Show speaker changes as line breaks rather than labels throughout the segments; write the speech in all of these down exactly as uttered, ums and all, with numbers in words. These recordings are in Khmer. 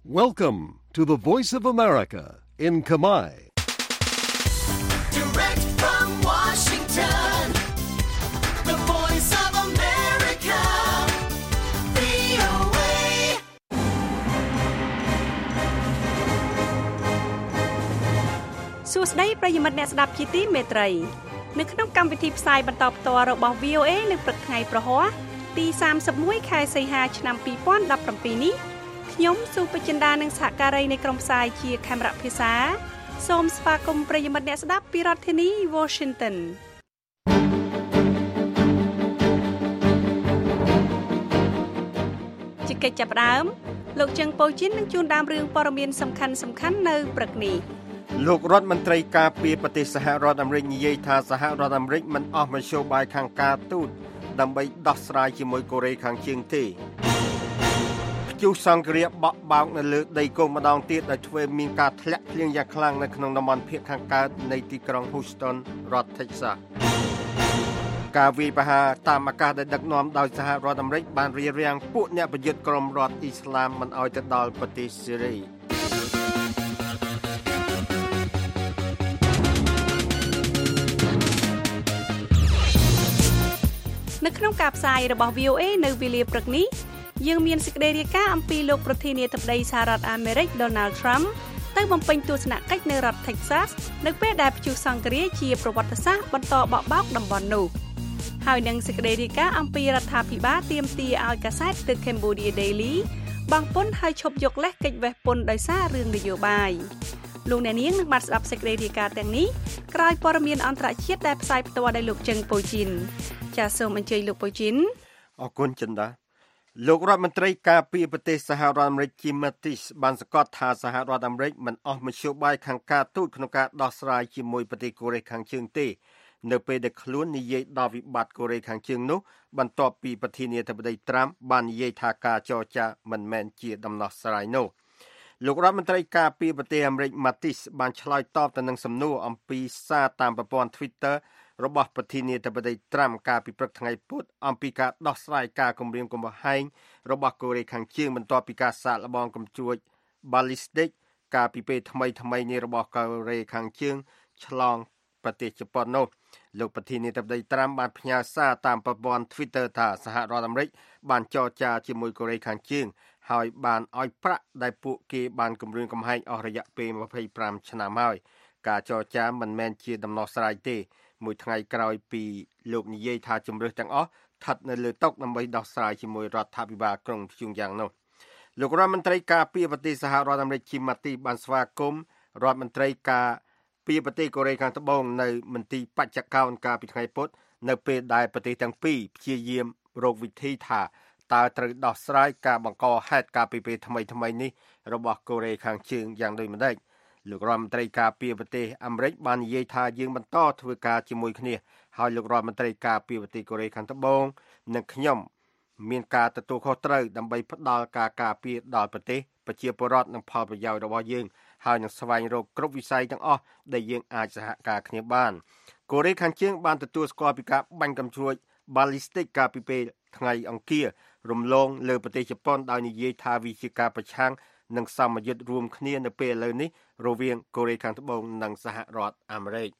Welcome to the Voice of America in Khmer.
Direct from Washington, the Voice of America, វី អូ เอ សួស្តីប្រិយមិត្តអ្នកស្ដាប់ជាទីមេត្រីនៅក្នុងកម្មវិធីផ្សាយបន្តផ្ទាល់របស់ វី អូ เอ នៅព្រឹកថ្ងៃប្រហ័សទីសាមសិបមួយខែសីហាឆ្នាំពីរពាន់ដប់ប្រាំពីរនេះខ្ញុំសុបចិន្តានិងសហការីនៃក្រុមផ្សាយជាខេមរៈភាសាសូមស្វាគមន៍ប្រិយមិត្តអ្នកស្ដាប់ពីរដ្ឋធានី Washington ជាកិច្ចចាប់ផ្ដើមលោកជើងប៉ូជីននឹងជួនដើមរឿងព័ត៌មានសំខាន់សំខាន់នៅព្រឹកនេះ
លោករដ្ឋមន្ត្រីការពារប្រទេសសហរដ្ឋអាមេរិកនិយាយថាសហរដ្ឋអាមេរិកមិនអស់មធ្យោបាយខាងការទូតដើម្បីដោះស្រាយជាមួយកូរ៉េខាងជើងទេព្យុះសង្គ្រាមបក់បោកនៅលើដីគោកម្ដងទៀតដែលធ្វើមានការធ្លាក់ភ្លៀងយ៉ាងខ្លាំងនៅក្នុងតំបន់ភាគខាងកើតនៃទីក្រុង Houston រដ្ឋ Texas ការវាយប្រហារតាមអាកាសដែលដឹកនាំដោយសហរដ្ឋអាមេរិកបានរារាំងពួកអ្នកប្រយុទ្ធក្រុមរដ្ឋអ៊ីស្លាមមិនឲ្យទៅដល់ប្រទេសសេរី
នៅក្នុងការផ្សាយរបស់ វី អូ เอ នៅវេលាព្រឹកនេះយើងមានសេចក្តីរាយការណ៍អំពីលោកប្រធានាធិបតីសហរដ្ឋអាមេរិក Donald Trump ទៅបំពេញទស្សនកិច្ចនៅរដ្ឋ Texas នៅពេលដែលព្យុះសង្គ្រាមជាប្រវត្តិសាស្ត្របន្តបក់បោកតំបន់នោះហើយនឹងសេចក្តីរាយការណ៍អំពីរដ្ឋាភិបាលទាមទារឲ្យកាសែត The Cambodia Daily បង់ពន្ធឲ្យឈប់យកលេសកិច្ចវេះពន្ធដោយសាររឿងនយោបាយលោកអ្នកនាងនឹងបានស្ដាប់សេចក្តីរាយការណ៍ទាំងនេះក្រោយព័ត៌មានអន្តរជាតិដែលផ្សាយផ្ទាល់ដោយលោកជឹងប៉ូជីនចាសសូមអញ្ជើញលោកប៉ូជីន
អរគុណចិន្តាលោករដ្ឋមន្ត្រីការពារប្រទេសសហរដ្ឋអាមេរិក Jim Mattis បានសង្កត់ថាសហរដ្ឋអាមេរិកមិនអស់មធ្យោបាយខាងការទូតក្នុងការដោះស្រាយជាមួយប្រទេសកូរ៉េខាងជើងទេនៅពេលដែលខ្លួននិយាយដល់វិបត្តិកូរ៉េខាងជើងនោះបន្ទាប់ពីប្រធានាធិបតី Trump បាននិយាយថាការចរចាមិនមែនជាដំណោះស្រាយនោះលោករដ្ឋមន្ត្រីការពារប្រទេសអាមេរិក Mattis បានឆ្លើយតបទៅនឹងសំណួរអំពីសារតាមប្រព័ន្ធ Twitter របស់ប្រធានាធិបតី Trump កាលពីព្រឹកថ្ងៃពុធអំពីការដោះស្រាយការគំរាមកំហែងរបស់កូរ៉េខាងជើងបន្ទាប់ពីការសាកល្បងកំជួច ballistic កាលពីពេលថ្មីថ្មីនេះរបស់កូរ៉េខាងជើងឆ្លងប្រទេសជប៉ុននោះលោកប្រធានាធិបតី Trump បានផ្ញើសារតាមប្រព័ន្ធ Twitter ថាសហរដ្ឋអាមេរិកបានចរចាជាមួយកូរ៉េខាងជើងហើយបានឲ្យប្រាក់ដែលពួកគេបានគំរាមកំហែងអស់រយៈពេលยี่สิบห้าឆ្នាំហើយការចរចាមិនមែនជាដំណោះស្រាយទេមួយថ្ងៃក្រោយពីលោកនិយាយថាជំរឿសទាំងអស់ស្ថិតនៅលើតុដើម្បីដោះស្រាយជាមួយរដ្ឋាភិបាលក្រុងព្យុងយ៉ាងនោះលោករដ្ឋមន្ត្រីការពារប្រទេសសហរដ្ឋអាមេរិក Jim Mattis បានស្វាគមន៍រដ្ឋមន្ត្រីការពារប្រទេសកូរ៉េខាងត្បូងនៅមន្ទីរបច្ចកោណកាលពីថ្ងៃពុធនៅពេលដែលប្រទេសទាំងពីរព្យាយាមរកវិធីថាតើត្រូវដោះស្រាយការបង្កហេតុការពីពេលថ្មីថ្មីនេះរបស់កូរ៉េខាងជើងយ៉ាងដូចម្តេចលោករដ្ឋមន្ត្រីការពារប្រទេសអាមេរិកបាននិយាយថាយើងបន្តធ្វើការជាមួយគ្នាហើយលោករដ្ឋមន្ត្រីការពារប្រទេសកូរ៉េខាងត្បូងនិងខ្ញុំមានការទទួលខុសត្រូវដើម្បីផ្ដល់ការការពារដល់ប្រទេសប្រជាពលរដ្ឋនិងផលប្រយោជន៍របស់យើងហើយនឹងស្វែងរកគ្រប់វិស័យទាំងអស់ដែលយើងអាចសហការគ្នាបានកូរ៉េខាងជើងបានទទួលស្គាល់ពីការបាញ់កាំជ្រួច ballistic កាលពីពេលថ្ងៃអង្គាររំលងលើប្រទេសជប៉ុនដោយនិយាយថាវាជាការប្រឆាំងនឹងសមយុទ្ធរួមគ្នានៅពេលឥឡូវនេះរវាងកូរ៉េខាងត្បូងនិងសហរដ្ឋអាមេរិក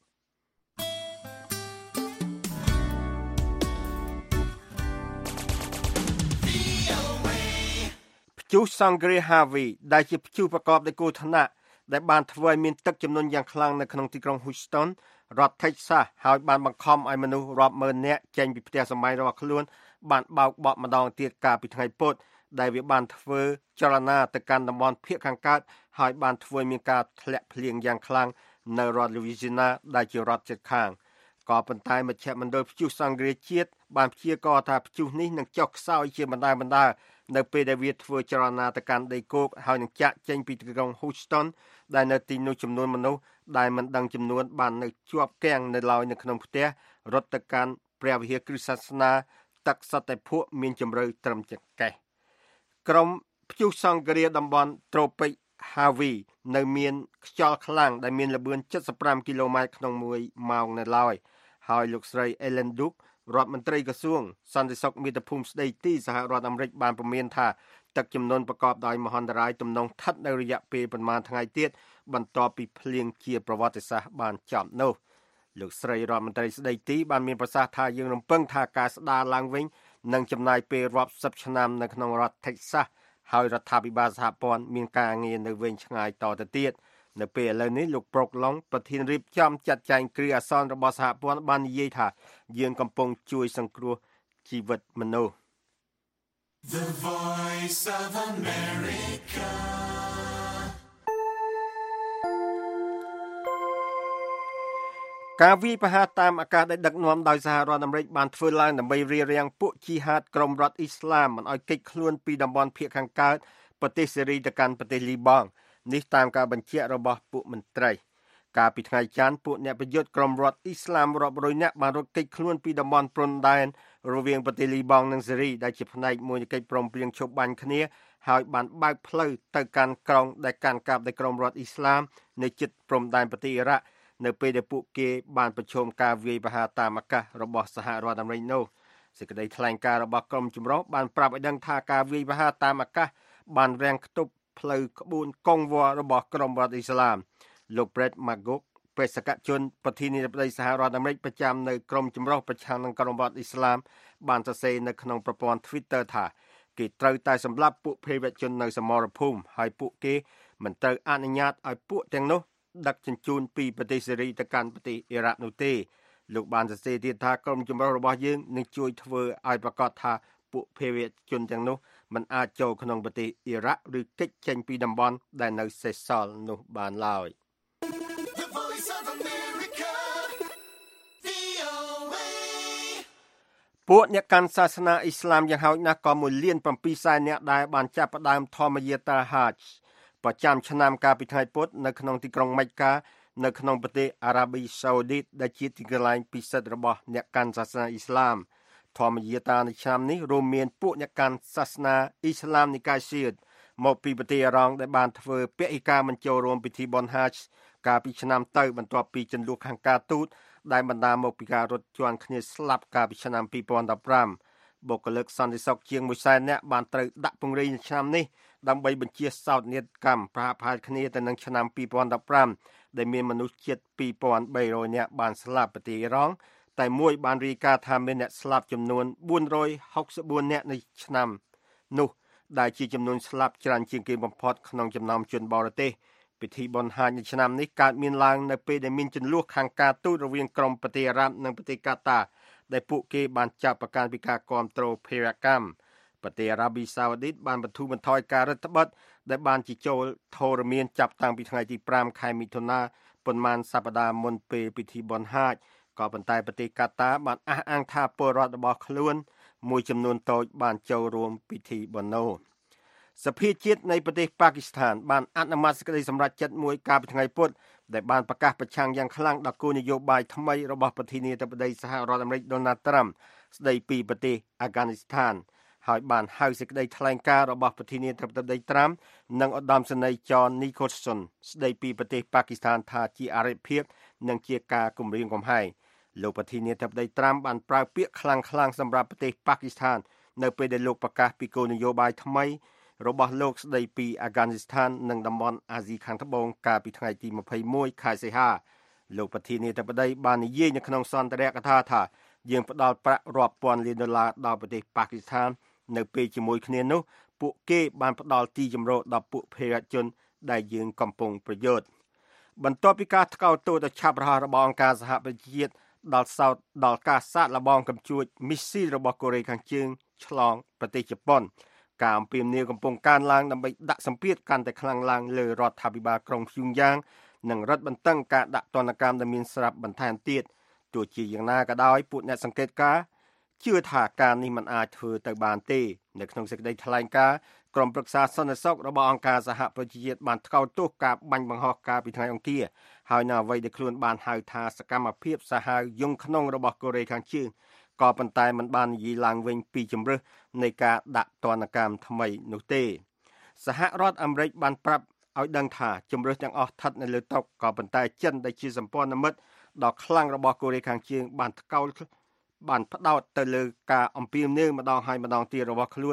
ព្យុះសង្គ្រាម Harvey ដែលជាព្យុះប្រកបដោយគ្រោះថ្នាក់ដែលបានធ្វើឲ្យមានទឹកជំនន់យ៉ាងខ្លាំងនៅក្នុងទីក្រុង Houston រដ្ឋ Texas ហើយបានបង្ខំឲ្យមនុស្សរាប់ម៉ឺននាក់ចេញពីផ្ទះសម្បែងរបស់ខ្លួនបានបោកបក់ម្ដងទៀតកាលពីថ្ងៃពុធដែលវាបានធ្វើចលនាទៅកាន់តំបន់ភាគខាងកើតហើយបានធ្វើមានការធ្លាក់ភ្លៀងយ៉ាងខ្លាំងនៅរដ្ឋ Louisiana ដែលជារដ្ឋជិតខាងក៏ប៉ុន្តែមជ្ឈមណ្ឌលព្យុះសង្គ្រាមជាតិបានព្យាករណ៍ថាព្យុះនេះនឹងចុះខ្សោយជាបណ្ដើរបណ្ដើរនៅពេលដែលវាធ្វើចលនាទៅកាន់ដីគោកហើយនឹងចាក់ចេញពីទីក្រុង Houston ដែលនៅទីនោះចំនួនមនុស្សដែលមិនដឹងចំនួនបាននៅជាប់គាំងនៅឡើយនៅក្នុងផ្ទះរត់ទៅកាន់ព្រះវិហារគ្រិស្តសាសនាទឹកសត្វតែភក់មានជំរឿត្រឹមចង្កេះក្រុមព្យុះសង្គ្រាមតំបន់ត្រូពិក Harvey នៅមានខ្យល់ខ្លាំងដែលមានល្បឿនเจ็ดสิบห้าគីឡូម៉ែត្រក្នុងមួយម៉ោងនៅឡើយហើយលោកស្រី Ellen Duke រដ្ឋមន្ត្រីក្រសួងសន្តិសុខមាតុភូមិស្ដីទីសហរដ្ឋអាមេរិកបានព្រមានថាទឹកចំនួនប្រកបដោយមហន្តរាយទំនងស្ថិតនៅរយៈពេលប្រមាណថ្ងៃទៀតបន្ទាប់ពីភ្លៀងជាប្រវត្តិសាស្ត្របានចប់នោះលោកស្រីរដ្ឋមន្ត្រីស្ដីទីបានមានប្រសាសន៍ថាយើងរំពឹងថាការស្ដារឡើងវិញនឹងចំណាយពេលរាប់សិបឆ្នាំនៅក្នុងរដ្ឋ Texas ហើយរដ្ឋាភិបាលសហព័ន្ធមានការងារនៅវែងឆ្ងាយតទៅទៀតនៅពេលឥឡូវនេះលោកប្រុកឡុងប្រធានរៀបចំចាត់ចែងគ្រាអាសន្នរបស់សហព័ន្ធបាននិយាយថាយើងកំពុងជួយសង្គ្រោះជីវិតមនុស្ស
The Voice of America
ការវាយប្រហារតាមអាកាសដែលដឹកនាំដោយសហរដ្ឋអាមេរិកបានធ្វើឡើងដើម្បីរារាំងពួកជីហាតក្រុមរដ្ឋអ៊ីស្លាមមិនឲ្យគេចខ្លួនពីតំបន់ភាគខាងកើតប្រទេសសេរីទៅកាន់ប្រទេសលីបង់នេះតាមការបញ្ជាក់របស់ពួកមន្ត្រីកាលពីថ្ងៃច័ន្ទពួកអ្នកប្រយុទ្ធក្រុមរដ្ឋអ៊ីស្លាមរាប់រយនាក់បានរត់គេចខ្លួនពីតំបន់ព្រំដែនរវាងប្រទេសលីបង់និងសេរីដែលជាផ្នែកមួយនៃកិច្ចព្រមព្រៀងឈប់បាញ់គ្នាហើយបានបើកផ្លូវទៅកាន់ក្រុងដែលកាន់កាប់ដោយក្រុមរដ្ឋអ៊ីស្លាមនៅជិតព្រំដែនប្រទេសអ៊ីរ៉ាក់នៅពេលដែលពួកគេបានប្រឈមការវាយប្រហារតាមអាកាសរបស់សហរដ្ឋអាមេរិកនោះសេចក្តីថ្លែងការណ៍របស់ក្រុមចម្រុះបានប្រាប់ឲ្យដឹងថាការវាយប្រហារតាមអាកាសបានរាំងខ្ទប់ផ្លូវក្បួនកងវ៉ារបស់ក្រុមរដ្ឋអ៊ីស្លាមលោក Brett McGurk បេសកជនប្រធានាធិបតីសហរដ្ឋអាមេរិកប្រចាំនៅក្រុមចម្រុះប្រឆាំងនឹងក្រុមរដ្ឋអ៊ីស្លាមបានសរសេរនៅក្នុងប្រព័ន្ធ Twitter ថាគេត្រូវតែសម្លាប់ពួកភេរវជននៅសមរភូមិហើយពួកគេមិនត្រូវអនុញ្ញាតឲ្យពួកទាំងនោះដឹកជញ្ជូនពីប្រទេសសេរីទៅកាន់ប្រទេសអ៊ីរ៉ាក់នោះទេលោកបានសរសេរទៀតថាក្រុមចម្រុះរបស់យើងនឹងជួយធ្វើឲ្យប្រកាសថាពួកភេរវជនទាំងនោះមិនអាចចូលក្នុងប្រទេសអ៊ីរ៉ាក់ឬគេចចេញពីតំបន់ដែលនៅសេសសល់នោះបានឡើយពួកអ្នកកាន់សាសនាអ៊ីស្លាមយ៉ាងហោចណាស់ក៏មួយលានប្រាំពីរសែននាក់ដែលបានចាប់ផ្ដើមធម្មយាត្រាហាជប្រចាំឆ្នាំកាលពីថ្ងៃពុធនៅក្នុងទីក្រុងម៉េកានៅក្នុងប្រទេសអារ៉ាប៊ីសាអូឌីតដែលជាទីកន្លែងពិសិដ្ឋរបស់អ្នកកាន់សាសនាអ៊ីស្លាមធម្មយាត្រានៅឆ្នាំនេះរួមមានពួកអ្នកកាន់សាសនាអ៊ីស្លាមនិកាយស៊ីតមកពីប្រទេសអារ៉ង់ដែលបានធ្វើពហិការមិនចូលរួមពិធីបុណ្យហាជកាលពីឆ្នាំទៅបន្ទាប់ពីចំនួនខាងការទូតដែលបណ្ដាលមកពីការរត់ជន់គ្នាស្លាប់កាលពីឆ្នាំពីរពាន់ដប់ប្រាំបុគ្គលិកសន្តិសុខជាងមួយសែននាក់បានត្រូវដាក់ពង្រាយឆ្នាំនេះដើម្បីបញ្ជាសោកនាដកម្មប្រហាក់ប្រហែលគ្នាទៅនឹងឆ្នាំពីរពាន់ដប់ប្រាំដែលមានមនុស្សជិតពីរពាន់បីរយនាក់បានស្លាប់ប្រទេសអ៊ីរ៉ង់តែមួយបានរាយការណ៍ថាមានអ្នកស្លាប់ចំនួនបួនរយហុកសិបបួននាក់នៅឆ្នាំនោះដែលជាចំនួនស្លាប់ច្រើនជាងគេបំផុតក្នុងចំណោមជនបរទេសពិធីបុណ្យហាជនៅឆ្នាំនេះកើតមានឡើងនៅពេលដែលមានជម្លោះខាងការទូតរវាងក្រុមប្រទេសអារ៉ាប់និងប្រទេសកាតាដែលពួកគេបានចាប់ប្រកាន់ពីការគ្រប់គ្រងភេរវកម្មប្រទេសអារ៉ាប៊ីសាអូឌីតបានបន្ធូរបន្ថយការរដ្ឋបတ်ដែលបានជាចូលធរមានចាប់តាំងពីថ្ងៃទីប្រាំខែមិថុនាប៉ុន្មានសប្តាហ៍មុនពេលពិធីបុណ្យហាជក៏ប៉ុន្តែប្រទេសកាតាបានអះអាងថាពលរដ្ឋរបស់ខ្លួនមួយចំនួនតូចបានចូលរួមពិធីបុណ្យនោះសភាជាតិនៃប្រទេសប៉ាគីស្ថានបានអនុម័តសេចក្តីសម្រេចចិត្តមួយកាលពីថ្ងៃពុធដែលបានប្រកាសប្រឆាំងយ៉ាងខ្លាំងដល់គោលនយោបាយថ្មីរបស់ប្រធានាធិបតីសហរដ្ឋអាមេរិក Donald Trump ស្តីពីប្រទេសអាហ្ហ្គានីស្ថានហើយបានហៅសេចក្តីថ្លែងការណ៍របស់ប្រធានាធិបតី Trump និងឧត្តមសេនីយ៍ John Nicholson ស្តីពីប្រទេសប៉ាគីស្ថានថាជាអរិយភាពនិងជាការគំរាមកំហែងលោកប្រធានាធិបតី Trump បានប្រើពាក្យខ្លាំងៗសម្រាប់ប្រទេសប៉ាគីស្ថាននៅពេលដែលលោកប្រកាសពីគោលនយោបាយថ្មីរបស់លោកស្តីពីអាហ្ហ្គានីស្ថាននិងតំបន់អាស៊ីខាងត្បូងកាលពីថ្ងៃទីម្ភៃមួយខែសីហាលោកប្រធានាធិបតីបាននិយាយនៅក្នុងសន្ទរកថាថាយើងផ្ដល់ប្រាក់រាប់ពាន់លានដុល្លារដល់ប្រទេសប៉ាគីស្ថាននៅពេលជាមួយគ្នានោះពួកគេបានផ្ដល់ទីជម្រកដល់ពួកភេរវជនដែលយើងកំពុងប្រយុទ្ធបន្ទាប់ពីការថ្កោលទោសដ៏ឆាប់រហ័សរបស់អង្គការសហប្រជាជាតិដល់សោតដល់ការសាកល្បងកំជួចមីស៊ីលរបស់កូរ៉េខាងជើងឆ្លងប្រទេសជប៉ុនការអំពាវនាវកំពុងកើនឡើងដើម្បីដាក់សម្ពាធកាន់តែខ្លាំងឡើងលើរដ្ឋាភិបាលក្រុងព្យុងយ៉ាងនិងរឹតបន្តឹងការដាក់ទណ្ឌកម្មដែលមានស្រាប់បន្ថែមទៀតទោះជាយ៉ាងណាក៏ដោយពួកអ្នកសង្កេតការណ៍ជឿថាការនេះមិនអាចធ្វើទៅបានទេនៅក្នុងសេចក្តីថ្លែងការណ៍ក្រុមប្រឹក្សាសន្តិសុខរបស់អង្គការសហប្រជាជាតិបានថ្កោលទោសការបាញ់បង្ហោះកាលពីថ្ងៃអង្គារហើយនៅអ្វីដែលខ្លួនបានហៅថាសកម្មភាពសាហាវយង់ក្នុងរបស់កូរ៉េខាងជើងក៏ប៉ុន្តែមិនបាននិយាយឡើងវិញពីជំរើសនៃការដាក់ទណ្ឌកម្មថ្មីនោះទេសហរដ្ឋអាមេរិកបានប្រាប់ឲ្យដឹងថាជំរើសទាំងអស់ស្ថិតនៅលើតុក៏ប៉ុន្តែចិនដែលជាសម្ព័ន្ធមិត្តដ៏ខ្លាំងរបស់កូរ៉េខាងជើងបានថ្កោលបានផ្ដោតទៅលើការអំពាវនាវម្ដងហើយម្ដងទៀតរបស់ខ្លួន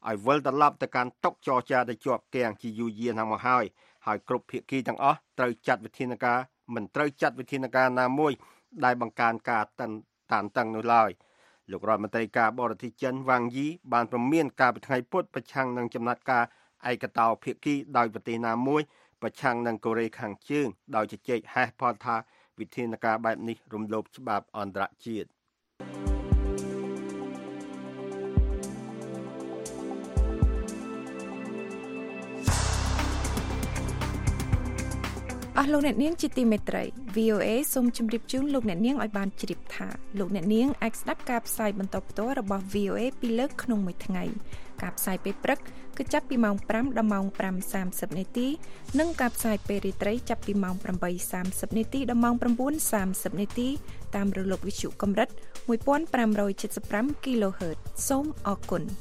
ឲ្យវិលត្រឡប់ទៅកាន់តុចរចាដែលជាប់គាំងជាយូរយារណាស់មកហើយហើយគ្រប់ភាគីទាំងអស់ត្រូវចាត់វិធានការមិនត្រូវចាត់វិធានការណាមួយដែលបង្កើនការតានតឹងនោះឡើយលោករដ្ឋមន្ត្រីការបរទេសចិនវ៉ាងយីបានព្រមានការពីថ្ងៃពុធប្រឆាំងនឹងចំណាត់ការឯកតោភាគីដោយប្រទេសណាមួយប្រឆាំងនឹងកូរ៉េខាងជើងដោយជជែកហេតុផលថាវិធានការបែបនេះរំលោភច្បាប់អន្តរជាតិ
អស់លោកអ្នកនាងជាទីមេត្រី វី អូ เอ សូមជម្រាបជូនលោកអ្នកនាងឲ្យបានជ្រាបថាលោកអ្នកនាងអាចស្ដាប់ការផ្សាយបន្តផ្ទាល់របស់ វី អូ เอ ពីរលើកក្នុងមួយថ្ងៃការផ្សាយពេលព្រឹកគឺចាប់ពីម៉ោងប្រាំដល់ម៉ោងប្រាំសាមសិបនាទីនិងការផ្សាយពេលរាត្រីចាប់ពីម៉ោងប្រាំបីសាមសិបនាទីដល់ម៉ោងប្រាំបួនសាមសិបនាទីតាមរលកវិទ្យុកម្រិតមួយពាន់ប្រាំរយседមប្រាំ គីឡូហឺត សូមអរគុណ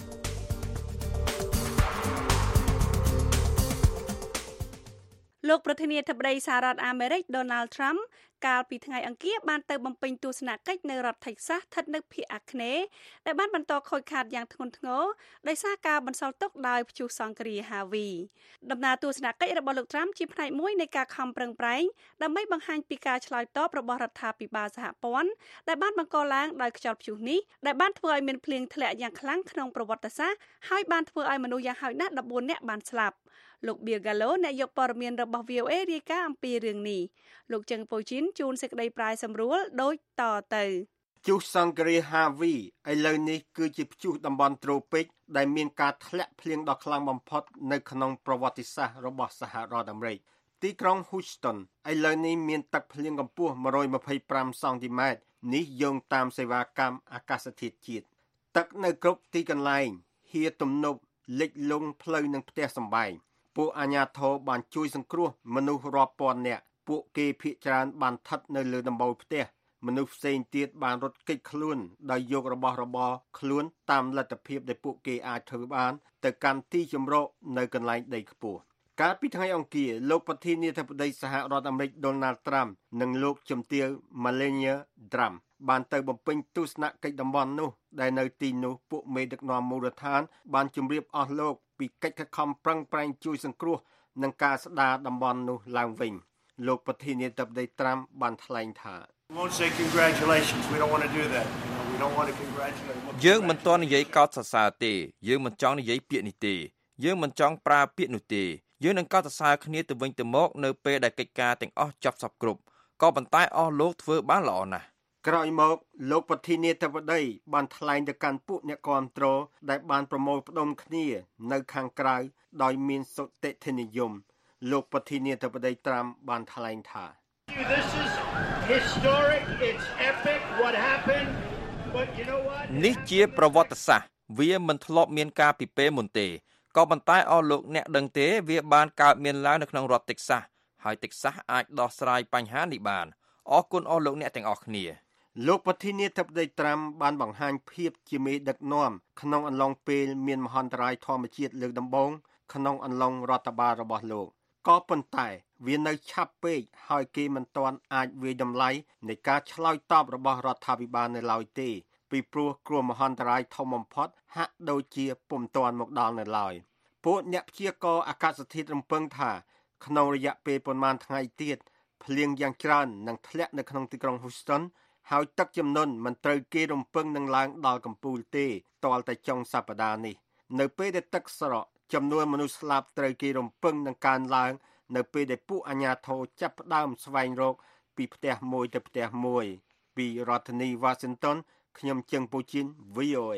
លោកប្រធានាធិបតីសហរដ្ឋអាមេរិក Donald Trump កាលពីថ្ងៃអង្គារបានទៅបំពេញទស្សនកិច្ចនៅរដ្ឋ Texas ស្ថិតនៅភាគអាគ្នេយ៍ដែលបានបន្តខូចខាតយ៉ាងធ្ងន់ធ្ងរដោយសារការបន្សល់ទុកដោយព្យុះសង្គ្រា Harvey ដំណើរទស្សនកិច្ចរបស់លោក Trump ជាផ្នែកមួយនៃការខំប្រឹងប្រែងដើម្បីបង្ហាញពីការឆ្លើយតបរបស់រដ្ឋាភិបាលសហព័ន្ធដែលបានបង្កឡើងដោយខ្យល់ព្យុះនេះដែលបានធ្វើឲ្យមានភ្លៀងធ្លាក់យ៉ាងខ្លាំងក្នុងប្រវត្តិសាស្ត្រហើយបានធ្វើឲ្យមនុស្សយ៉ាងហោចណាស់ដប់បួននាក់បានស្លាប់លោក Bill Gallo អ្នកយកព័ត៌មានរបស់ វី អូ เอ រាយការណ៍អំពីរឿងនេះលោកចឹងប៉ូជីនជួនសេចក្តីប្រាយសម្រួលដូចតទៅ
ព្យុះសង្គ្រា Harvey ឥឡូវនេះគឺជាព្យុះតំបន់ត្រូពិកដែលមានការធ្លាក់ភ្លៀងដ៏ខ្លាំងបំផុតនៅក្នុងប្រវត្តិសាស្ត្ររបស់សហរដ្ឋអាមេរិកទីក្រុង Houston ឥឡូវនេះមានទឹកភ្លៀងកម្ពស់មួយរយម្ភៃប្រាំសង់ទីម៉ែត្រនេះយោងតាមសេវាកម្មអាកាសធាតុជាតិទឹកនៅគ្រប់ទីកន្លែងហៀទំនប់លិចលង់ផ្លូវនិងផ្ទះសម្បែងពួកអាជ្ញាធរបានជួយសង្គ្រោះមនុស្សរាប់ពាន់នាក់ពួកគេភ័យច្រើនបានស្ថិតនៅលើដំបូលផ្ទះមនុស្សផ្សេងទៀតបានរត់គេចខ្លួនដោយយករបស់របរខ្លួនតាមលទ្ធភាពដែលពួកគេអាចធ្វើបានទៅកាន់ទីជម្រកនៅកន្លែងដីខ្ពស់កាលពីថ្ងៃអង្គារលោកប្រធានាធិបតីសហរដ្ឋអាមេរិក Donald Trump និងលោកជំទាវ Melania Trump បានទៅបំពេញទស្សនកិច្ចតំបន់នោះដែលនៅទីនោះពួកមេដឹកនាំមូលដ្ឋានបានជម្រាបអស់លោកពីកិច្ចខំប្រឹងប្រែងជួយសង្គ្រោះនិងការស្ដារតំបន់នោះឡើងវិញលោកប្រធានាធិបតី Trump បានថ្លែងថា
We won't say congratulations. We don't want to do that. You know, we don't want to congratulate.
យើងមិនទាន់និយាយកោតសរសើរទេយើងមិនចង់និយាយពាក្យនេះទេយើងមិនចង់ប្រើពាក្យនោះទេយើងនឹងកោតសរសើរគ្នាទៅវិញទៅមកនៅពេលដែលកិច្ចការទាំងអស់ចប់សពគ្រប់ក៏ប៉ុន្តែអស់លោកធ្វើបានល្អណាស់
ក្រោយមកលោកប្រធានាធិបតីបានថ្លែងទៅកាន់ពួកអ្នកគាំទ្រដែលបានប្រមូលផ្ដុំគ្នានៅខាងក្រៅដោយមានសុតិធិនិយមលោកប្រធានាធិបតី Trump បានថ្លែងថា
This is historic. It's epic what happened. But you know what?
នេះជាប្រវត្តិសាស្ត្រវាមិនធ្លាប់មានការពីពេលមុនទេក៏ប៉ុន្តែអស់លោកអ្នកដឹងទេវាបានកើតមានឡើងនៅក្នុងរដ្ឋ Texas ហើយ Texas អាចដោះស្រាយបញ្ហានេះបានអរគុណអស់លោកអ្នកទាំងអស់គ្នា
លោកប្រធានាធិបតី Trump បានបង្ហាញភាពជាមេដឹកនាំក្នុងអំឡុងពេលមានមហន្តរាយធម្មជាតិលើកដំបូងក្នុងអំឡុងរដ្ឋបាលរបស់លោកក៏ប៉ុន្តែវានៅឆាប់ពេកហើយគេមិនទាន់អាចវាយតម្លៃនៃការឆ្លើយតបរបស់រដ្ឋាភិបាលនៅឡើយទេពីព្រោះគ្រោះមហន្តរាយធំបំផុតហាក់ដូចជាពុំទាន់មកដល់នៅឡើយពួកអ្នកព្យាករណ៍អាកាសធាតុរំពឹងថាក្នុងរយៈពេលប្រមាណថ្ងៃទៀតភ្លៀងយ៉ាងច្រើននឹងធ្លាក់នៅក្នុងទីក្រុង Houston ហើយទឹកជំនន់មិនត្រូវគេរំពឹងនឹងឡើងដល់កំពូលទេទាល់តែចុងសប្តាហ៍នេះនៅពេលដែលទឹកស្រកចំនួនមនុស្សស្លាប់ត្រូវគេរំពឹងនឹងកើនឡើងនៅពេលដែលពួកអាជ្ញាធរចាប់ផ្ដើមស្វែងរកពីផ្ទះមួយទៅផ្ទះមួយពីរដ្ឋធានី Washington ខ្ញុំជឹងពូជីន វី អូ เอ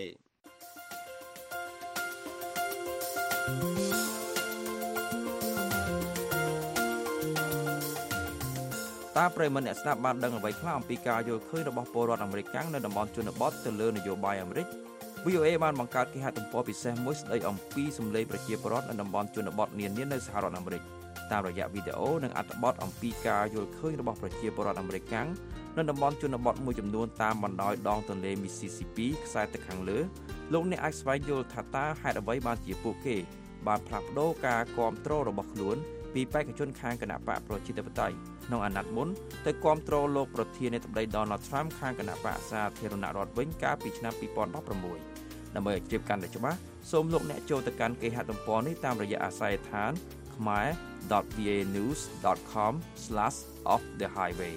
តើប្រិយមិត្តអ្នកស្ដាប់បានដឹងអ្វីខ្លះអំពីការយល់ឃើញរបស់ពលរដ្ឋអាមេរិកកាំងនៅតំបន់ជនបទទៅលើនយោបាយអាមេរិក វី អូ เอ បានបង្កើតគេហទំព័រពិសេសមួយស្ដីអំពីសម្លេងប្រជាពលរដ្ឋនៅតំបន់ជនបទនានានៅសហរដ្ឋអាមេរិកតាមរយៈវីដេអូនិងអត្ថបទអំពីការយល់ឃើញរបស់ប្រជាពលរដ្ឋអាមេរិកកាំងនៅតំបន់ជនបទមួយចំនួនតាមបណ្ដោយដងទន្លេ Mississippi ខ្សែទឹកខាងលើលោកអ្នកអាចស្វែងយល់ថាតើហេតុអ្វីបានជាពួកគេបានផ្លាស់ប្ដូរការគ្រប់គ្រងរបស់ខ្លួនពីបេក្ខជនខាងគណបកប្រជាធិបតេយ្យក្នុងអាណត្តិមុនទៅគ្រប់គ្រងលោកប្រធានាធិបតី Donald Trump ខាងគណបកសាធារណរដ្ឋវិញកាលពីឆ្នាំពីរពាន់ដប់ប្រាំមួយដើម្បីឲ្យជ្រាបកាន់តែច្បាស់សូមលោកអ្នកចូលទៅកាន់គេហទំព័រនេះតាមរយៈអាស័យដ្ឋាន khmer dot v a news dot com slash off the highway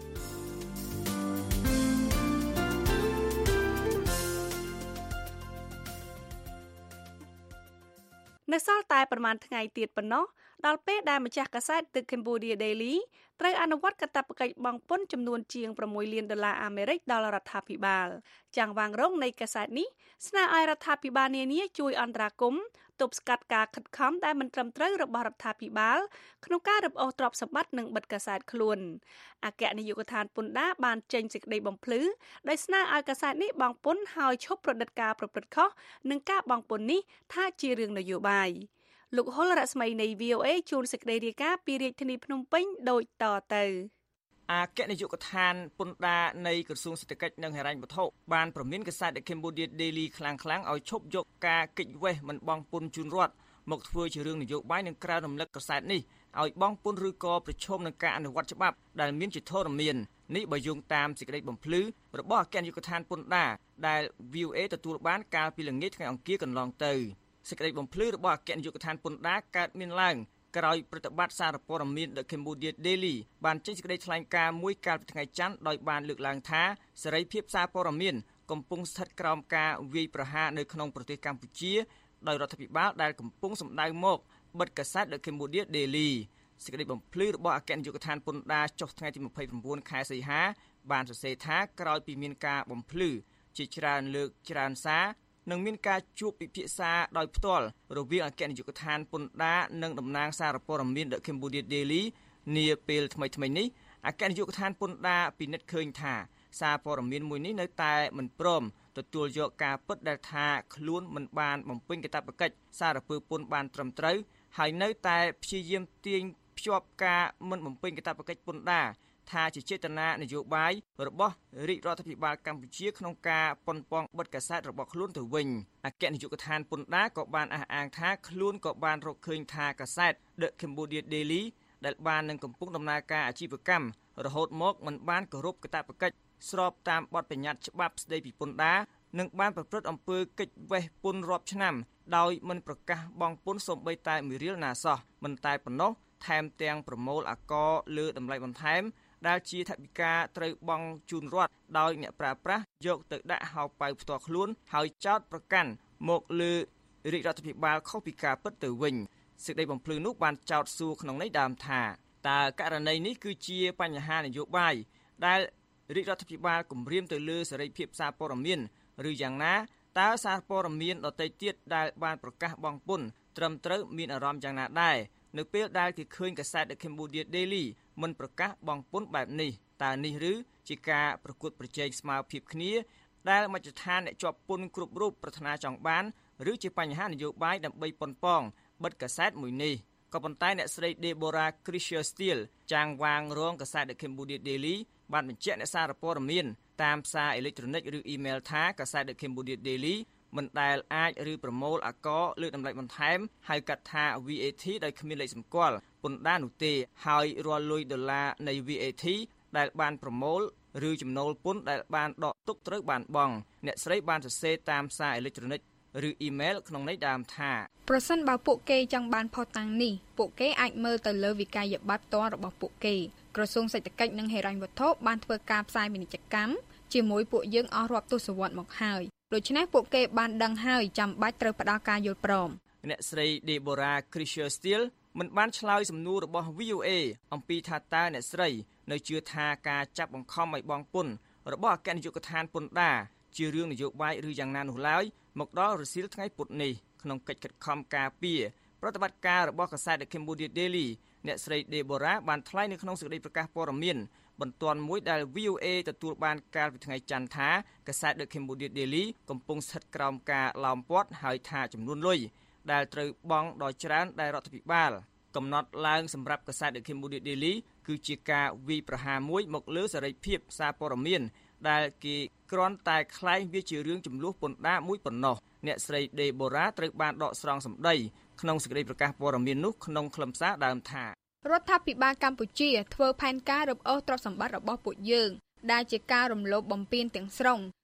នៅសល់តែប្រមាណថ្ងៃទៀតប៉ុណ្ណោះដល់ពេលដែលម្ចាស់កាសែត The Cambodia Daily ត្រូវអនុវត្តកាតព្វកិច្ចបង់ពន្ធចំនួនជាង6លានដុល្លារអាមេរិកដល់រដ្ឋាភិបាលចាំងវាងរងនៃកាសែតនេះស្នើឲ្យរដ្ឋាភិបាលនានាជួយអន្តរាគមន៍ទប់ស្កាត់ការខិតខំដែលមិនត្រឹមត្រូវរបស់រដ្ឋាភិបាលក្នុងការរឹបអូសទ្រព្យសម្បត្តិនិងបិទកាសែតខ្លួនអគ្គនាយកដ្ឋានពន្ធដារបានចេញសេចក្តីបំភ្លឺដោយស្នើឲ្យកាសែតនេះបង់ពន្ធហើយឈប់ប្រឌិតការប្រព្រឹត្តខុសនិងការបង់ពន្ធនេះថាជារឿងនយោបាយលោកហុលរស្មីនៃ V O A ជួនសេចក្តីរាយការណ៍ពីរាជធានីភ្នំពេញដូចតទៅ
អគ្គនាយកដ្ឋានពន្ធដារនៃក្រសួងសេដ្ឋកិច្ចនិងហិរញ្ញវត្ថុបានប្រមានកាសែត The Cambodia Daily ខ្លាំងៗឲ្យឈប់យកការគេចវេះមិនបង់ពន្ធជូនរដ្ឋមកធ្វើជារឿងនយោបាយនិងក្រើនរំលឹកកាសែតនេះឲ្យបង់ពន្ធឬក៏ប្រឈមនឹងការអនុវត្តច្បាប់ដែលមានជាធរមាននេះបើយោងតាមសេចក្តីបំភ្លឺរបស់អគ្គនាយកដ្ឋានពន្ធដារដែល V O A ទទួលបានកាលពីល្ងាចថ្ងៃអង្គារកន្លងទៅសេចក្តីបំភ្លឺរបស់អគ្គនាយកដ្ឋានពន្ធដារកើតមានឡើងក្រោយប្រតិបត្តិសារព័ត៌មាន The Cambodia Daily បានចេញសេចក្តីថ្លែងការណ៍មួយកាលពីថ្ងៃច័ន្ទដោយបានលើកឡើងថាសេរីភាពសារព័ត៌មានកំពុងស្ថិតក្រោមការវាយប្រហារនៅក្នុងប្រទេសកម្ពុជាដោយរដ្ឋាភិបាលដែលកំពុងសម្ដៅមកបិទកាសែត The Cambodia Daily សេចក្តីបំភ្លឺរបស់អគ្គនាយកដ្ឋានពន្ធដារចុះថ្ងៃទី29ខែសីហាបានសរសេរថាក្រោយពីមានការបំភ្លឺជាច្រើនលើកច្រើនសារនឹងមានការជួបពិភាក្សាដោយផ្ទាល់រវាងអគ្គនាយកដ្ឋានពន្ធដារនិងតំណាងសារព័ត៌មាន The Cambodia Daily នាពេលថ្មីៗនេះអគ្គនាយកដ្ឋានពន្ធដារពិនិត្យឃើញថាសារព័ត៌មានមួយនេះនៅតែមិនព្រមទទួលយកការពិតដែលថាខ្លួនមិនបានបំពេញកាតព្វកិច្ចសារពើពន្ធបានត្រឹមត្រូវហើយនៅតែព្យាយាមទាញភ្ជាប់ការមិនបំពេញកាតព្វកិច្ចពន្ធដារថាជាចេតនានយោបាយរបស់រាជរដ្ឋាភិបាលកម្ពុជាក្នុងការប៉ុនប៉ងបិទកាសែតរបស់ខ្លួនទៅវិញអគ្គនាយកដ្ឋានពន្ធដារក៏បានអះអាងថាខ្លួនក៏បានរកឃើញថាកាសែត The Cambodia Daily ដែលបាននឹងកំពុងដំណើរការអាជីវកម្មរហូតមកមិនបានគោរពកាតព្វកិច្ចស្របតាមបទបញ្ញត្តិច្បាប់ស្តីពីពន្ធដារនិងបានប្រព្រឹត្តអំពើកិច្ចវេះពន្ធរាប់ឆ្នាំដោយមិនប្រកាសបង់ពន្ធសូម្បីតែមួយរៀលណាសោះមិនតែប៉ុណ្ណោះថែមទាំងប្រមូលអាករលើតម្លៃបន្ថែមដែលជាថវិកាត្រូវបង់ជូនរដ្ឋដោយអ្នកប្រើប្រាស់យកទៅដាក់ហោប៉ៅផ្ទាល់ខ្លួនហើយចោទប្រកាន់មកលើរាជរដ្ឋាភិបាលខុសពីការពិតទៅវិញសេចក្តីបំភ្លឺនោះបានចោទសួរក្នុងន័យដើមថាតើករណីនេះគឺជាបញ្ហានយោបាយដែលរាជរដ្ឋាភិបាលគំរាមទៅលើសេរីភាពសារព័ត៌មានឬយ៉ាងណាតើសារព័ត៌មានដទៃទៀតដែលបានប្រកាសបង់ពន្ធត្រឹមត្រូវមានអារម្មណ៍យ៉ាងណាដែរនៅពេលដែលគេឃើញកាសែត The Cambodia Daily មិនប្រកាសបង់ពន្ធបែបនេះតើនេះឬជាការប្រកួតប្រជែងស្មើភាពគ្នាដែលមជ្ឈដ្ឋានអ្នកជាប់ពន្ធគ្រប់រូបប្រាថ្នាចង់បានឬជាបញ្ហានយោបាយដើម្បីប៉ុនប៉ងបិទកាសែតមួយនេះក៏ប៉ុន្តែអ្នកស្រី Deborah Crisher-Steele ចាងវាងរងកាសែត The Cambodia Daily បានបញ្ជាក់អ្នកសារព័ត៌មានតាមសារអេឡិចត្រូនិកឬអ៊ីមែលថាកាសែត The Cambodia Daily មិនដែលអាចឬប្រមូលអាករលើតម្លៃបន្ថែមហៅកាត់ថា V A T ដោយគ្មានលេខសម្គាល់ពន្ធដារនោះទេហើយរាល់លុយដុល្លារនៃ V A T ដែលបានប្រមូលឬចំណូលពន្ធដែលបានដកទុកត្រូវបានបង់អ្នកស្រីបានសរសេរតាមសារអេឡិចត្រូនិកឬអ៊ីមែលក្នុងន័យដើមថា
ប្រសិនបើពួកគេចង់បានផុសតាំងនេះពួកគេអាចមើលទៅលើវិក័យប័ត្រផ្ទាល់របស់ពួកគេក្រសួងសេដ្ឋកិច្ចនិងហិរញ្ញវត្ថុបានធ្វើការផ្សាយពាណិជ្ជកម្មជាមួយពួកយើងអស់រាប់ទសវត្សរ៍មកហើយដូច្នេះពួកគេបានដឹងហើយចាំបាច់ត្រូវផ្ដល់ការយល់ព្រម
អ្នកស្រី Deborah Crisher-Steele មិនបានឆ្លើយសំណួររបស់ V O A អំពីថាតើអ្នកស្រីនៅជឿថាការចាប់បង្ខំឲ្យបង់ពន្ធរបស់អគ្គនាយកដ្ឋានពន្ធដារជារឿងនយោបាយឬយ៉ាងណានោះឡើយមកដល់រសៀលថ្ងៃពុធនេះក្នុងកិច្ចខិតខំការពារប្រតិបត្តិការរបស់កាសែត The Cambodia Daily អ្នកស្រី Deborah បានថ្លែងនៅក្នុងសេចក្តីប្រកាសព័ត៌មានបន្ទាន់មួយដែល V O A ទទួលបានកាលពីថ្ងៃច័ន្ទថាកាសែត The Cambodia Daily កំពុងស្ថិតក្រោមការឡោមព័ទ្ធហើយថាចំនួនលុយដែលត្រូវបង់ដល់ច្រើនដែលរដ្ឋាភិបាលកំណត់ឡើងសម្រាប់កាសែត The Cambodia Daily គឺជាការវាយប្រហារមួយមកលើសេរីភាពសារព័ត៌មានដែលគេគ្រាន់តែខ្លែងវាជារឿងចំនួនពន្ធដារមួយប៉ុណ្ណោះអ្នកស្រី Deborah ត្រូវបានដកស្រង់សម្ដីក្នុងសេចក្តីប្រកាសព័ត៌មាននោះក្នុងខ្លឹមសារដើមថា
រដ្ឋាភិបាលកម្ពុជាធ្វើផែនការរឹបអូសទ្រព្យសម្បត្តិរបស់ពួកយើងដែលជាការរំលោភបំពានទាំងស្រុង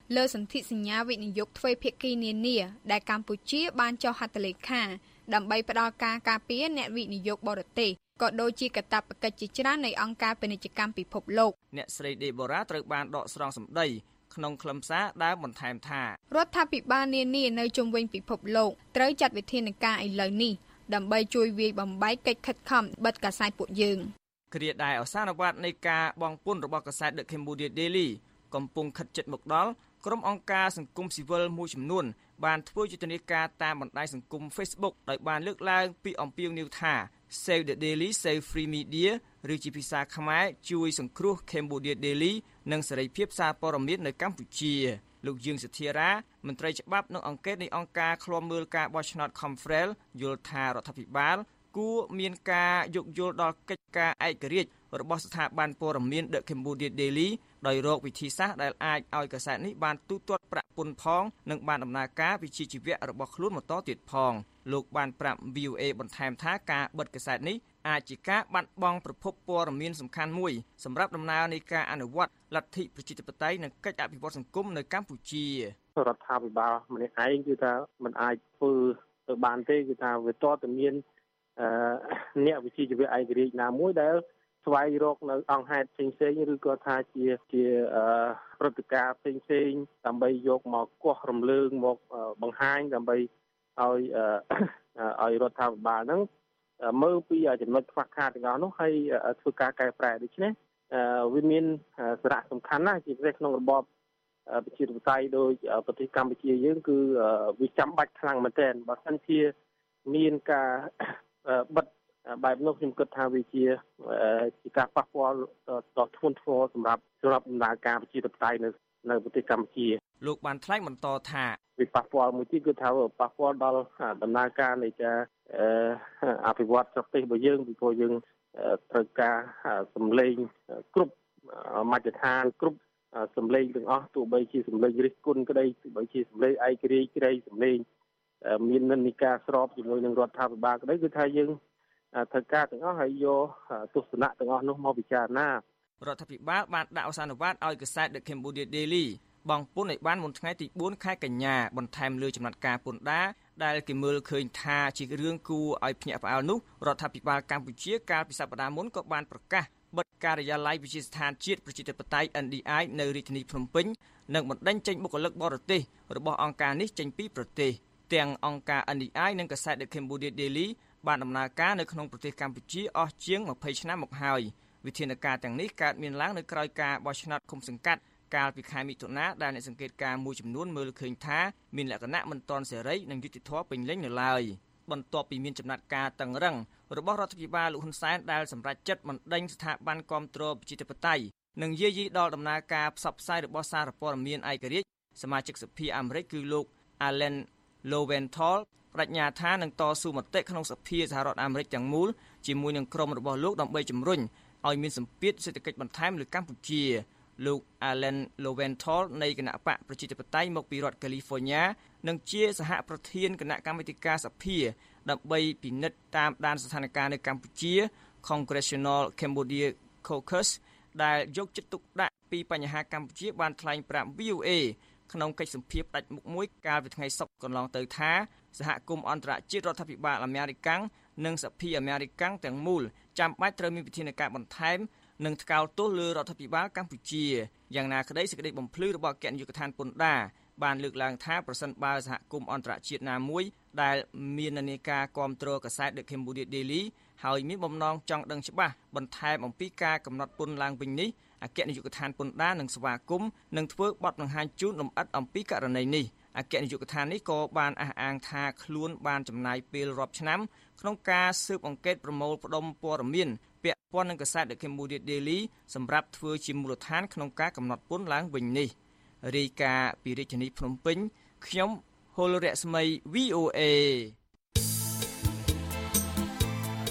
លើសន្ធិសញ្ញាវិនិយោគទ្វេភាគីនានាដែលកម្ពុជាបានចុះហត្ថលេខាដើម្បីផ្ដល់ការការពារអ្នកវិនិយោគបរទេសក៏ដូចជាកាតព្វកិច្ចជាច្រើននៃអង្គការពាណិជ្ជកម្មពិភពលោក
អ្នកស្រី Deborah ត្រូវបានដកស្រង់សម្ដីក្នុងខ្លឹមសារដែលបន្ថែមថា
រដ្ឋាភិបាលនានានៅជុំវិញពិភពលោកត្រូវចាត់វិធានការឥឡូវនេះដើម្បីជួយវាយបំបែកកិច្ចខិតខំបិទកាសែតពួកយើង
គ្រាដែលអសានវត្តនៃការបង់ពន្ធរបស់កាសែត The Cambodia Daily កំពុងខិតជិតមកដល់ក្រុមអង្គការសង្គមស៊ីវិលមួយចំនួនបានធ្វើយុទ្ធនាការតាមបណ្ដាញសង្គម Facebook ដោយបានលើកឡើងពីអំពាវនាវថា Save the Daily Save Free Media ឬជាភាសាខ្មែរជួយសង្គ្រោះ Cambodia Daily និងសេរីភាពសារព័ត៌មាននៅកម្ពុជាលោកយើងសធារាមន្ត្រីច្បាប់និងអង្គការនៃអង្គការឃ្លាំមើលការបោះឆ្នោត Confrel យល់ថារដ្ឋាភិបាលគួរមានការយោគយល់ដល់កិច្ចការឯករាជ្យរបស់ស្ថាប័នព័ត៌មាន The Cambodia Daily ដោយរកវិធីសាស្ត្រដែលអាចឲ្យកាសែតនេះបានទូទាត់ប្រាក់ពន្ធផងនិងបានដំណើរការវិជ្ជាជីវៈរបស់ខ្លួនបន្តទៀតផងលោកបានប្រាប់ វី អូ អេ បន្ថែមថាការបិទកាសែតនេះអាចជាការបាត់បង់ប្រភពព័ត៌មានសំខាន់មួយសម្រាប់ដំណើរនៃការអនុវត្តលទ្ធិប្រជាធិបតេយ្យនិងកិច្ចអភិវឌ្ឍសង្គមនៅកម្ពុជា
រដ្ឋាភិបាលម្នាក់ឯងគឺថាมันអាចធ្វើទៅបានទេគឺថាវាតតែមានអឺអ្នកវិជ្ជាជីវៈឯករាជ្យណាមួយដែលស្វែងរកនៅអង្គហេតុផ្សេងៗឬក៏ថាជាជាអឺព្រឹត្តិការណ៍ផ្សេងៗដើម្បីយកមកកោះរំលើងមកបង្ហាញដើម្បីឲ្យឲ្យរដ្ឋាភិបាលហ្នឹងមើលពីចំណុចខ្វះខាតទាំងអស់នោះហើយធ្វើការកែប្រែដូច្នេះវាមានសារៈសំខាន់ណាស់ជាពិសេសក្នុងរបបប្រជាធិបតេយ្យដោយប្រទេសកម្ពុជាយើងគឺវាចាំបាច់ខ្លាំងមែនទែនបើមិនជាមានការបិទបែបនោះខ្ញុំគិតថាវាជាជាការប៉ះពាល់ដ៏ធ្ងន់ធ្ងរសម្រាប់សម្រាប់ដំណើរការប្រជាធិបតេយ្យនៅនៅប្រទេសកម្ពុជា
លោកបានថ្លែងបន្តថា
វាប៉ះពាល់មួយទៀតគឺថាប៉ះពាល់ដល់ដំណើរការនៃការអភិវឌ្ឍប្រទេសរបស់យើងពីព្រោះយើងត្រូវការសម្លេងគ្រប់មជ្ឈដ្ឋានគ្រប់សម្លេងទាំងអស់ទោះបីជាសម្លេងរិះគន់ក្តីទោះបីជាសម្លេងឯករាជ្យក្តីសម្លេងមាននិន្នាការស្របជាមួយនឹងរដ្ឋាភិបាលក្តីគឺថាយើងត្រូវការទាំងអស់ហើយយកទស្សនៈទាំងអស់នោះមកពិចារណា
រដ្ឋាភិបាលបានដាក់អសានវត្តឲ្យកាសែត The Cambodia Daily បង់ពន្ធឲ្យបានមុនថ្ងៃទីបួនខែកញ្ញាបន្ថែមលើចំណាត់ការពន្ធដារដែលគេមើលឃើញថាជារឿងគួរឲ្យភ្ញាក់ផ្អើលនោះរដ្ឋាភិបាលកម្ពុជាកាលពីសប្តាហ៍មុនក៏បានប្រកាសបិទការិយាល័យវិទ្យាស្ថានជាតិប្រជាធិបតេយ្យ អិន ឌី អាយ នៅរាជធានីភ្នំពេញនិងបណ្តេញចេញបុគ្គលិកបរទេសរបស់អង្គការនេះចេញពីប្រទេសទាំងអង្គការ អិន ឌី អាយ និងកាសែត The Cambodia Daily បានដំណើរការនៅក្នុងប្រទេសកម្ពុជាអស់ជាងម្ភៃឆ្នាំមកហើយវិធានការទាំងនេះកើតមានឡើងនៅក្រោយការបោះឆ្នោតឃុំសង្កាត់កាលពីខែមិថុនាដែលអ្នកសង្កេតការណ៍មួយចំនួនមើលឃើញថាមានលក្ខណៈមិនទាន់សេរីនិងយុត្តិធម៌ពេញលេញនៅឡើយបន្ទាប់ពីមានចំណាត់ការតឹងរ៉ឹងរបស់រដ្ឋាភិបាលលោកហ៊ុនសែនដែលសម្រេចចិត្តបណ្ដេញស្ថាប័នគាំទ្រប្រជាធិបតេយ្យនិងយាយីដល់ដំណើរការផ្សព្វផ្សាយរបស់សារព័ត៌មានឯករាជ្យសមាជិកសភាអាមេរិកគឺលោក Allen Lowenthal បដិញ្ញាថានឹងតស៊ូមតិក្នុងសភាសហរដ្ឋអាមេរិកទាំងមូលជាមួយនឹងក្រុមរបស់លោកដើម្បីជំរុញឲ្យមានសម្ពាធសេដ្ឋកិច្ចបន្ថែមលើកម្ពុជាលោក Allen Lowenthal នៃគណៈបកប្រជាធិបតេយ្យមកពីរដ្ឋ California និងជាសហប្រធានគណៈកម្មាធិការសភាដើម្បីពិនិត្យតាមដានស្ថានភាពនៅកម្ពុជា Congressional Cambodia Caucus ដែលយកចិត្តទុកដាក់ពីបញ្ហាកម្ពុជាបានថ្លែងប្រាប់ វី អូ អេ ក្នុងកិច្ចសម្ភាសន៍ផ្ដាច់មុខមួយកាលពីថ្ងៃសុក្រកន្លងទៅថាសហគមន៍អន្តរជាតិរដ្ឋាភិបាលអាមេរិកនិងសភាអាមេរិកទាំងមូលចាំបាច់ត្រូវមានវិធានការបន្ថែមនិងថ្កោលទោសលើរដ្ឋាភិបាលកម្ពុជាយ៉ាងណាក្តីសេចក្តីបំភ្លឺរបស់អគ្គនាយកដ្ឋានពន្ធដារបានលើកឡើងថាប្រសិនបើសហគមន៍អន្តរជាតិណាមួយដែលមាននានាការគាំទ្រកាសែត The Cambodia Daily ហើយមានបំណងចង់ដឹងច្បាស់បន្ថែមអំពីការកំណត់ពន្ធឡើងវិញនេះអគ្គនាយកដ្ឋានពន្ធដារនឹងស្វាគមន៍និងធ្វើបទបង្ហាញជូនលម្អិតអំពីករណីនេះអគ្គនាយកដ្ឋាននេះក៏បានអះអាងថាខ្លួនបានចំណាយពេលរាប់ឆ្នាំក្នុងការស៊ើបអង្កេតប្រមូលផ្ដុំព័ត៌មានពាក់ព័ន្ធនឹងកាសែត The Cambodia Daily សម្រាប់ធ្វើជាមូលដ្ឋានក្នុងការកំណត់ពន្ធឡើងវិញនេះរាយការណ៍ពីរាជធានីភ្នំពេញខ្ញុំហុលរស្មី វី អូ អេ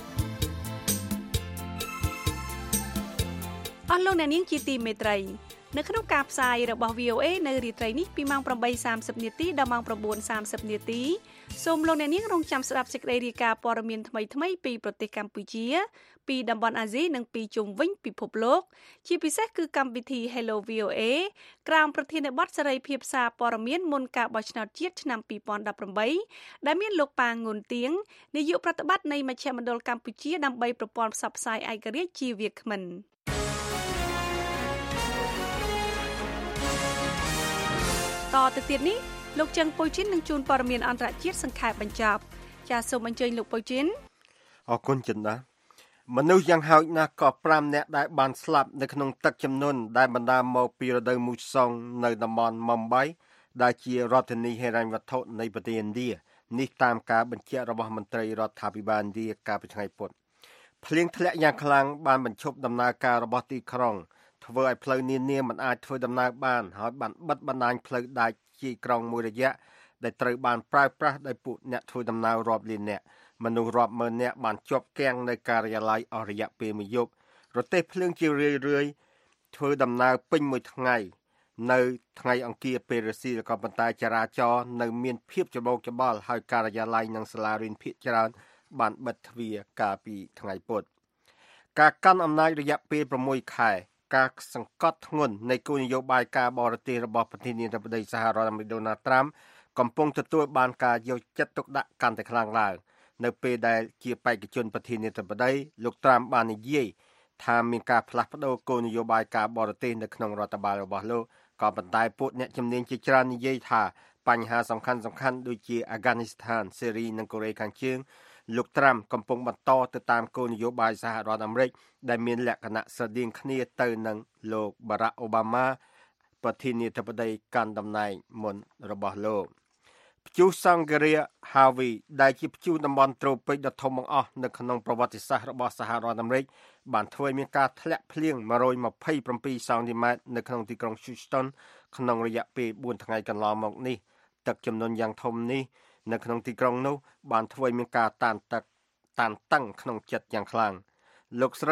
អស់លោកអ្នកនាងជាទីមេត្រីនៅក្នុងការផ្សាយរបស់ វី អូ เอ នៅរាត្រីនេះពីម៉ោង eight thirty នាទីដល់ម៉ោងnine thirty នាទីសូមលោកអ្នកនាងរងចាំស្ដាប់សេចក្តីរាយការណ៍ព័ត៌មានថ្មីៗពីប្រទេសកម្ពុជាពីតំបន់អាស៊ីនិងពីជុំវិញពិភពលោកជាពិសេសគឺកម្មវិធី Hello វី អូ เอ ក្រោមប្រធានបទសេរីភាពសារព័ត៌មានមុនការបោះឆ្នោតជាតិឆ្នាំtwenty eighteenដែលមានលោកប៉ាងងុនទៀងនាយកប្រតិបត្តិនៃមជ្ឈមណ្ឌលកម្ពុជាដើម្បីប្រព័ន្ធផ្សព្វផ្សាយឯករាជ្យជាវាគ្មិនតទៅទៀតនេះលោកចឹងប៉ូជីននឹងជួនព័ត៌មានអន្តរជាតិសង្ខេបបញ្ចប់ចាសសូមអញ្ជើញលោកប៉ូជីន
អរគុណចិនដាមនុស្សយ៉ាងហោចណាស់ក៏fiveនាក់ដែលបានស្លាប់នៅក្នុងទឹកជំនន់ដែលបណ្ដាលមកពីរដូវមូសុងនៅតំបន់មុំបៃដែលជារដ្ឋធានីហិរញ្ញវត្ថុនៃប្រទេសឥណ្ឌានេះតាមការបញ្ជាក់របស់មន្ត្រីរដ្ឋាភិបាលឥណ្ឌាកាលពីថ្ងៃពុធភ្លៀងធ្លាក់យ៉ាងខ្លាំងបានបញ្ឈប់ដំណើរការរបស់ទីក្រុងធ្វើឲ្យផ្លូវនានាមិនអាចធ្វើដំណើរបានហើយបានបិទបណ្ដាញផ្លូវដែកជាក្រុងមួយរយៈដែលត្រូវបានប្រើប្រាស់ដោយពួកអ្នកធ្វើដំណើររាប់លាននាក់មនុស្សរាប់ម៉ឺននាក់បានជាប់គាំងនៅការិយាល័យអស់រយៈពេលមួយយប់រទេះភ្លើងជារឿយៗធ្វើដំណើរពេញមួយថ្ងៃនៅថ្ងៃអង្គារពេលរសៀលក៏ប៉ុន្តែចរាចរណ៍នៅមានភាពច្របូកច្បល់ហើយការិយាល័យនិងសាលារៀនភាគច្រើនបានបិទទ្វារកាលពីថ្ងៃពុធការកាន់អំណាចរយៈពេលsixខែការសង្កត់ធ្ងន់នៃគោលនយោបាយការបរទេសរបស់ប្រធានាធិបតីសហរដ្ឋអាមេរិកដូណាល់ត្រាំកំពុងទទួលបានការយកចិត្តទុកដាក់កាន់តែខ្លាំងឡើងនៅពេលដែលជាបេក្ខជនប្រធានាធិបតីលោកត្រាំបាននិយាយថាមានការផ្លាស់ប្ដូរគោលនយោបាយការបរទេសនៅក្នុងរដ្ឋបាលរបស់លោកក៏ប៉ុន្តែពួកអ្នកជំនាញជាច្រើននិយាយថាបញ្ហាសំខាន់ៗដូចជាអាហ្ហ្គានីស្ថានសេរីនិងកូរ៉េខាងជើងលោកត្រាំកំពុងបន្តទៅតាមគោលនយោបាយសហរដ្ឋអាមេរិកដែលមានលក្ខណៈស្រដៀងគ្នាទៅនឹងលោកបារ៉ាក់អូបាម៉ាប្រធានាធិបតីកាន់តំណែងមុនរបស់លោកព្យុះសង្ឃរា Harvey ដែលជាព្យុះតំបន់ត្រូពិកដ៏ធំបង្អស់នៅក្នុងប្រវត្តិសាស្ត្ររបស់សហរដ្ឋអាមេរិកបានធ្វើឲ្យមានការធ្លាក់ភ្លៀងone hundred twenty-sevenសង់ទីម៉ែត្រនៅក្នុងទីក្រុង Houston ក្នុងរយៈពេលfourថ្ងៃកន្លងមកនេះទឹកជំនន់យ៉ាងធំនេះនៅក្នុងទីក្រុងនោះបានធ្វើឲ្យមានការតានទឹកតានតឹងក្នុងចិត្តយ៉ាងខ្លាំងលោកស្រី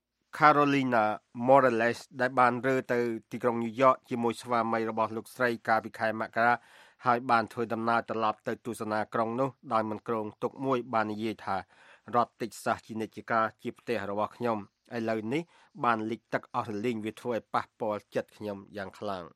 Carolina Morales ដែលបានរើទៅទីក្រុង New York ជាមួយស្វាមីរបស់លោកស្រីកាលពីខែមករាហើយបានធ្វើដំណើរត្រឡប់ទៅទស្សនាក្រុងនោះដោយមិនគ្រោងទុកមួយបាននិយាយថារដ្ឋ Texas ជានិច្ចកាលជាផ្ទះរបស់ខ្ញុំឥឡូវនេះបានលិចទឹកអស់រលីងវាធ្វើឲ្យប៉ះពាល់ចិត្តខ្ញុំយ៉ាងខ្លាំង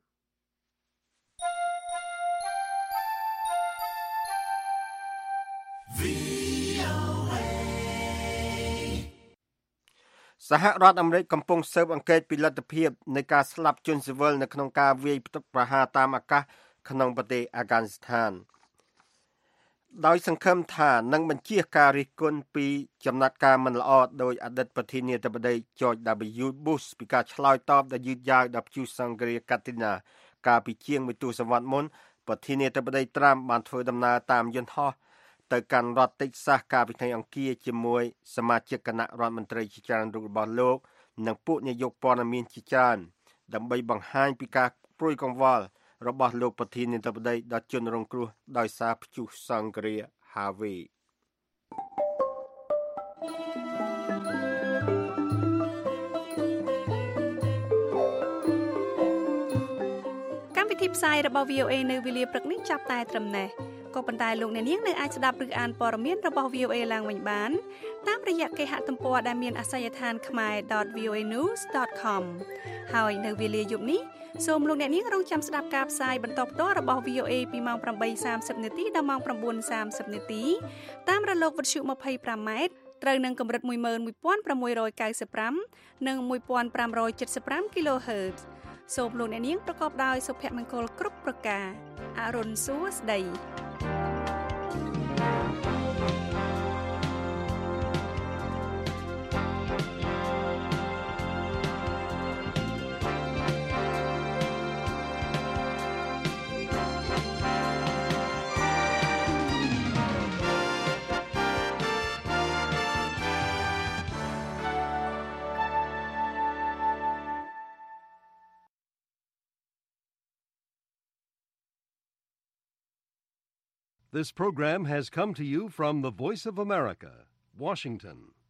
សហរដ្ឋអាមេរិកកំពុងស៊ើបអង្កេតពីលទ្ធភាពនៃការស្លាប់ជនស៊ីវិលនៅក្នុងការវាយប្រហារតាមអាកាសក្នុងប្រទេសអាហ្ហ្គានីស្ថានដោយសង្ឃឹមថានឹងបញ្ជាការរិះគន់ពីចំណាត់ការមិនល្អដោយអតីតប្រធានាធិបតី George W. Bush ពីការឆ្លើយតបដែលយឺតយ៉ាវដល់ព្យុះសង្ឃរា Katrina កាលពីជាងមួយទសវត្សរ៍មុនប្រធានាធិបតី Trump បានធ្វើដំណើរតាមយន្តហោះទៅកាន់រដ្ឋ Texas កាលពីថ្ងៃអង្គារជាមួយសមាជិកគណៈរដ្ឋមន្ត្រីជាច្រើនរូបរបស់លោកនិងពួកនាយកព័ត៌មានជាច្រើនដើម្បីបង្ហាញពីការព្រួយកង្វល់របស់លោកប្រធានាធិបតីដល់ជនរងគ្រោះដោយសារព្យុះសង្ឃរា Harvey
កម្មវិធីផ្សាយរបស់ វី អូ เอ នៅវេលាព្រឹកនេះចាប់តែត្រឹមនេះក៏ប៉ុន្តែលោកអ្នកនាងនៅអាចស្ដាប់ឬអានព័ត៌មានរបស់ វី អូ เอ ឡើងវិញបានតាមរយៈគេហទំព័រដែលមានអាសយដ្ឋាន khmae dot v o a news dot com ហើយនៅវេលាយប់នេះសូមលោកអ្នកនាងរងចាំស្ដាប់ការផ្សាយបន្តផ្ទាល់របស់ វី អូ เอ ពីម៉ោងeight thirtyនាទីដល់ម៉ោងnine thirtyនាទីតាមរលកវិទ្យុtwenty-fiveម៉ែត្រត្រូវនឹងកម្រិតone one six ninety-fiveនិងfifteen seventy-five គីឡូហឺតសូមលោកអ្នកនាងប្រកបដោយសុភមង្គលគ្រប់ប្រការអរុនសួស្ដី
This program has come to you from the Voice of America, Washington.